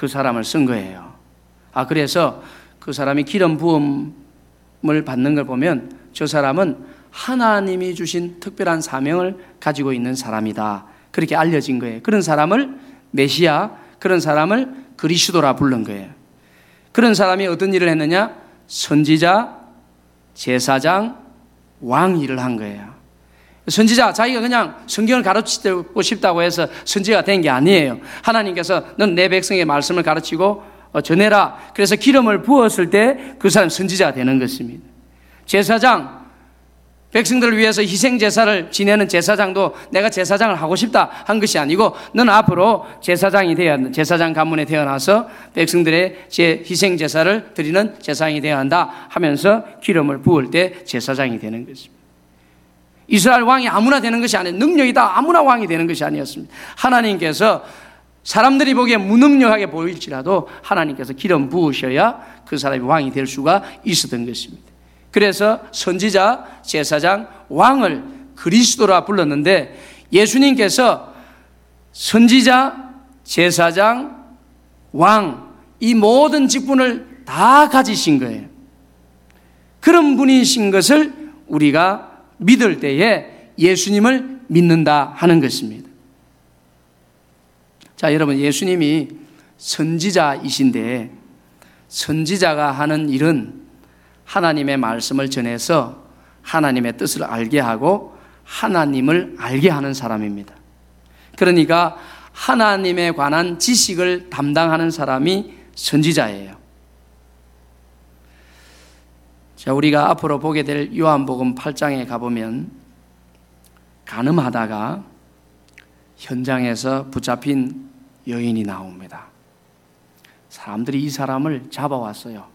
그 사람을 쓴 거예요. 그래서 그 사람이 기름 부음을 받는 걸 보면 저 사람은 하나님이 주신 특별한 사명을 가지고 있는 사람이다, 그렇게 알려진 거예요. 그런 사람을 메시아, 그런 사람을 그리스도라 부른 거예요. 그런 사람이 어떤 일을 했느냐? 선지자, 제사장, 왕 일을 한 거예요. 선지자, 자기가 그냥 성경을 가르치고 싶다고 해서 선지자가 된 게 아니에요. 하나님께서 넌 내 백성의 말씀을 가르치고 전해라. 그래서 기름을 부었을 때 그 사람 선지자가 되는 것입니다. 제사장, 백성들을 위해서 희생 제사를 지내는 제사장도 내가 제사장을 하고 싶다 한 것이 아니고, 넌 앞으로 제사장 가문에 태어나서 백성들의 희생 제사를 드리는 제사장이 되어야 한다 하면서 기름을 부을 때 제사장이 되는 것입니다. 이스라엘 왕이 아무나 되는 것이 아니에요. 능력이다 아무나 왕이 되는 것이 아니었습니다. 하나님께서 사람들이 보기에 무능력하게 보일지라도 하나님께서 기름 부으셔야 그 사람이 왕이 될 수가 있었던 것입니다. 그래서 선지자, 제사장, 왕을 그리스도라 불렀는데, 예수님께서 선지자, 제사장, 왕, 이 모든 직분을 다 가지신 거예요. 그런 분이신 것을 우리가 믿을 때에 예수님을 믿는다 하는 것입니다. 자, 여러분, 예수님이 선지자이신데, 선지자가 하는 일은 하나님의 말씀을 전해서 하나님의 뜻을 알게 하고 하나님을 알게 하는 사람입니다. 그러니까 하나님에 관한 지식을 담당하는 사람이 선지자예요. 자, 우리가 앞으로 보게 될 요한복음 8장에 가보면 간음하다가 현장에서 붙잡힌 여인이 나옵니다. 사람들이 이 사람을 잡아왔어요.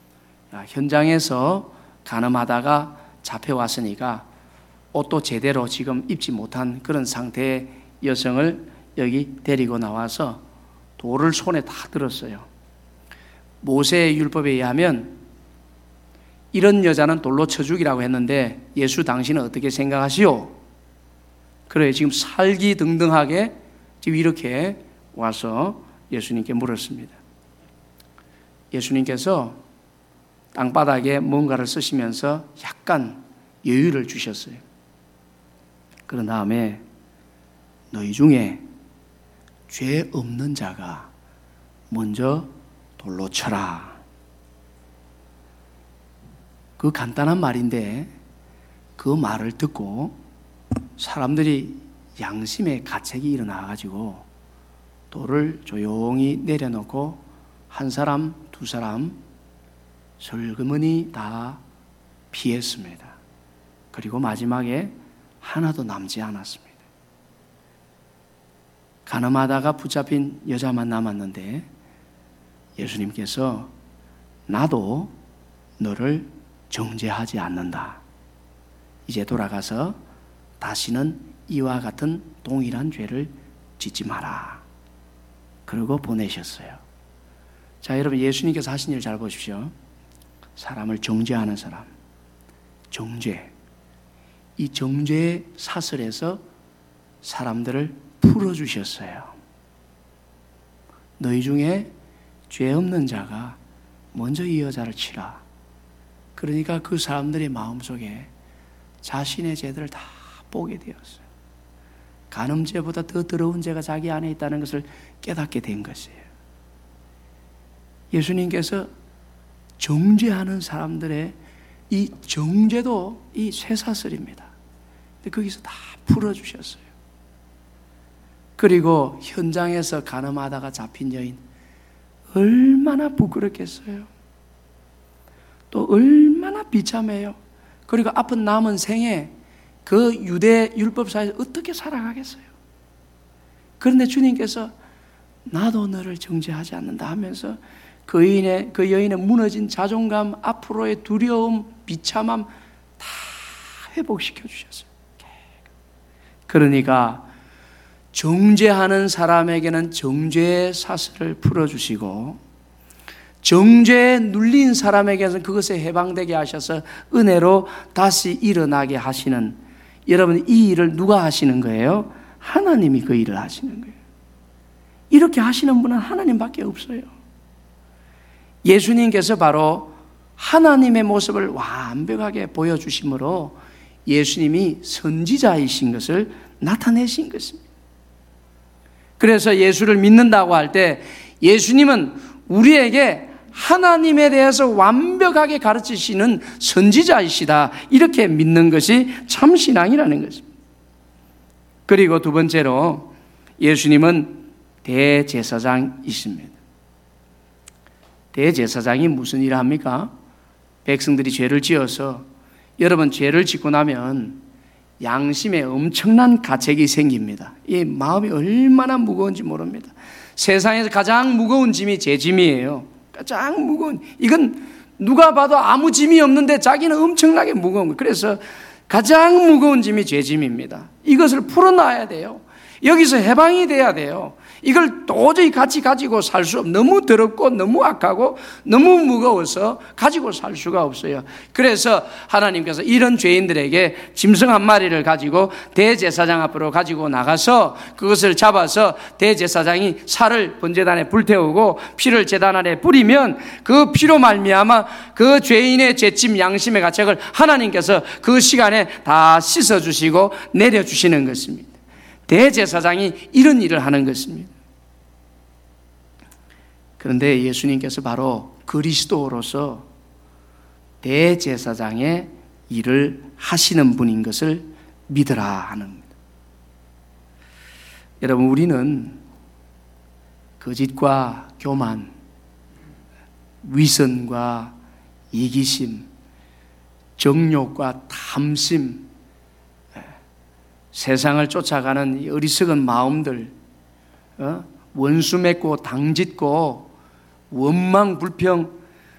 현장에서 간음하다가 잡혀왔으니까 옷도 제대로 지금 입지 못한 그런 상태의 여성을 여기 데리고 나와서 돌을 손에 다 들었어요. 모세의 율법에 의하면 이런 여자는 돌로 쳐 죽이라고 했는데, 예수 당신은 어떻게 생각하시오? 그래, 지금 살기등등하게 지금 이렇게 와서 예수님께 물었습니다. 예수님께서 땅바닥에 뭔가를 쓰시면서 약간 여유를 주셨어요. 그런 다음에 너희 중에 죄 없는 자가 먼저 돌로 쳐라. 그 간단한 말인데 그 말을 듣고 사람들이 양심의 가책이 일어나가지고 돌을 조용히 내려놓고 한 사람, 두 사람 슬그머니 다 피했습니다. 그리고 마지막에 하나도 남지 않았습니다. 간음하다가 붙잡힌 여자만 남았는데 예수님께서 나도 너를 정죄하지 않는다. 이제 돌아가서 다시는 이와 같은 동일한 죄를 짓지 마라. 그러고 보내셨어요. 자, 여러분, 예수님께서 하신 일 잘 보십시오. 사람을 정죄하는 사람, 정죄. 이 정죄의 사슬에서 사람들을 풀어주셨어요. 너희 중에 죄 없는 자가 먼저 이 여자를 치라. 그러니까 그 사람들의 마음속에 자신의 죄들을 다 보게 되었어요. 간음죄보다 더 더러운 죄가 자기 안에 있다는 것을 깨닫게 된 것이에요. 예수님께서 정죄하는 사람들의 이 정죄도 이 쇠사슬입니다. 근데 거기서 다 풀어주셨어요. 그리고 현장에서 간음하다가 잡힌 여인, 얼마나 부끄럽겠어요. 또 얼마나 비참해요. 그리고 앞으로 남은 생에 그 유대 율법사에서 어떻게 살아가겠어요. 그런데 주님께서 나도 너를 정죄하지 않는다 하면서 그 여인의 무너진 자존감, 앞으로의 두려움, 비참함 다 회복시켜 주셨어요. 그러니까 정죄하는 사람에게는 정죄의 사슬을 풀어주시고, 정죄에 눌린 사람에게는 그것에 해방되게 하셔서 은혜로 다시 일어나게 하시는, 여러분, 이 일을 누가 하시는 거예요? 하나님이 그 일을 하시는 거예요. 이렇게 하시는 분은 하나님밖에 없어요. 예수님께서 바로 하나님의 모습을 완벽하게 보여주심으로 예수님이 선지자이신 것을 나타내신 것입니다. 그래서 예수를 믿는다고 할 때 예수님은 우리에게 하나님에 대해서 완벽하게 가르치시는 선지자이시다, 이렇게 믿는 것이 참 신앙이라는 것입니다. 그리고 두 번째로 예수님은 대제사장이십니다. 대제사장이 무슨 일을 합니까? 백성들이 죄를 지어서, 여러분 죄를 짓고 나면 양심에 엄청난 가책이 생깁니다. 이 마음이 얼마나 무거운지 모릅니다. 세상에서 가장 무거운 짐이 제 짐이에요. 가장 무거운, 이건 누가 봐도 아무 짐이 없는데 자기는 엄청나게 무거운 거예요. 그래서 가장 무거운 짐이 죄 짐입니다. 이것을 풀어놔야 돼요. 여기서 해방이 돼야 돼요. 이걸 도저히 같이 가지고 살 수 없어요. 너무 더럽고 너무 악하고 너무 무거워서 가지고 살 수가 없어요. 그래서 하나님께서 이런 죄인들에게 짐승 한 마리를 가지고 대제사장 앞으로 가지고 나가서 그것을 잡아서 대제사장이 살을 번제단에 불태우고 피를 제단 아래 뿌리면 그 피로 말미암아 그 죄인의 죄짐 양심의 가책을 하나님께서 그 시간에 다 씻어주시고 내려주시는 것입니다. 대제사장이 이런 일을 하는 것입니다. 그런데 예수님께서 바로 그리스도로서 대제사장의 일을 하시는 분인 것을 믿으라 하는 겁니다. 여러분, 우리는 거짓과 교만, 위선과 이기심, 정욕과 탐심, 세상을 쫓아가는 이 어리석은 마음들, 원수 맺고 당짓고 원망 불평,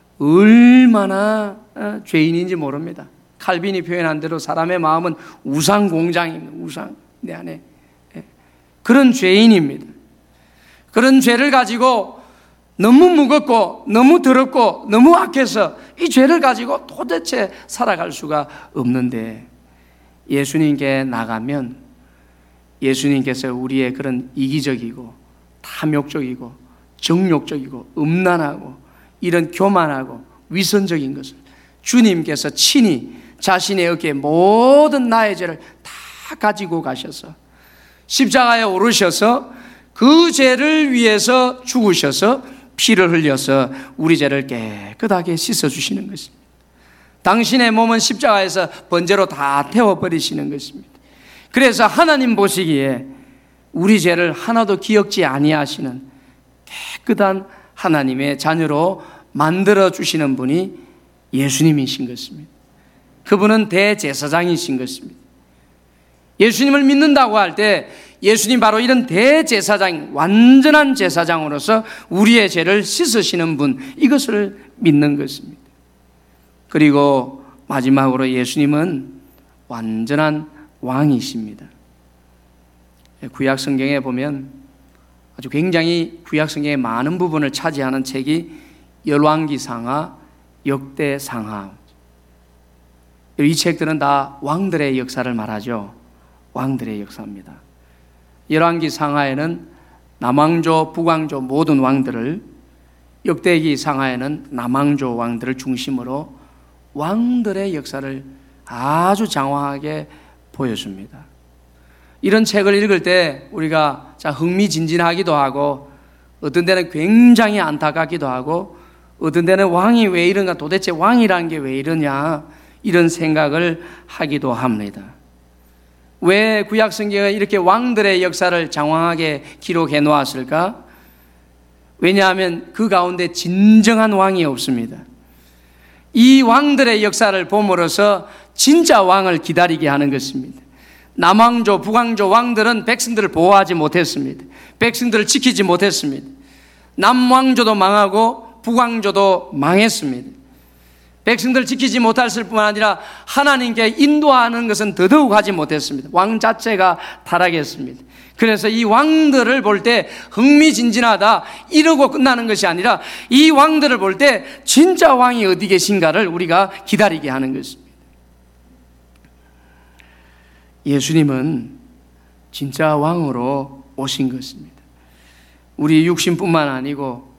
얼마나 죄인인지 모릅니다. 칼빈이 표현한 대로 사람의 마음은 우상 공장입니다. 우상, 내 안에 그런 죄인입니다. 그런 죄를 가지고 너무 무겁고 너무 더럽고 너무 악해서 이 죄를 가지고 도대체 살아갈 수가 없는데, 예수님께 나가면 예수님께서 우리의 그런 이기적이고 탐욕적이고 정욕적이고 음란하고 이런 교만하고 위선적인 것을 주님께서 친히 자신의 어깨에 모든 나의 죄를 다 가지고 가셔서 십자가에 오르셔서 그 죄를 위해서 죽으셔서 피를 흘려서 우리 죄를 깨끗하게 씻어주시는 것입니다. 당신의 몸은 십자가에서 번제로 다 태워버리시는 것입니다. 그래서 하나님 보시기에 우리 죄를 하나도 기억지 아니하시는 깨끗한 하나님의 자녀로 만들어주시는 분이 예수님이신 것입니다. 그분은 대제사장이신 것입니다. 예수님을 믿는다고 할 때 예수님 바로 이런 대제사장, 완전한 제사장으로서 우리의 죄를 씻으시는 분, 이것을 믿는 것입니다. 그리고 마지막으로 예수님은 완전한 왕이십니다. 구약 성경에 보면 아주 굉장히 구약 성경의 많은 부분을 차지하는 책이 열왕기상하, 역대상하. 이 책들은 다 왕들의 역사를 말하죠. 왕들의 역사입니다. 열왕기상하에는 남왕조, 북왕조 모든 왕들을, 역대기상하에는 남왕조 왕들을 중심으로 왕들의 역사를 아주 장황하게 보여줍니다. 이런 책을 읽을 때 우리가 흥미진진하기도 하고, 어떤 데는 굉장히 안타깝기도 하고, 어떤 데는 왕이 왜 이런가, 도대체 왕이라는 게 왜 이러냐, 이런 생각을 하기도 합니다. 왜 구약 성경에 이렇게 왕들의 역사를 장황하게 기록해 놓았을까? 왜냐하면 그 가운데 진정한 왕이 없습니다. 이 왕들의 역사를 봄으로써 진짜 왕을 기다리게 하는 것입니다. 남왕조, 북왕조 왕들은 백성들을 보호하지 못했습니다. 백성들을 지키지 못했습니다. 남왕조도 망하고 북왕조도 망했습니다. 백성들을 지키지 못했을 뿐만 아니라 하나님께 인도하는 것은 더더욱 하지 못했습니다. 왕 자체가 타락했습니다. 그래서 이 왕들을 볼 때 흥미진진하다 이러고 끝나는 것이 아니라 이 왕들을 볼 때 진짜 왕이 어디 계신가를 우리가 기다리게 하는 것입니다. 예수님은 진짜 왕으로 오신 것입니다. 우리 육신뿐만 아니고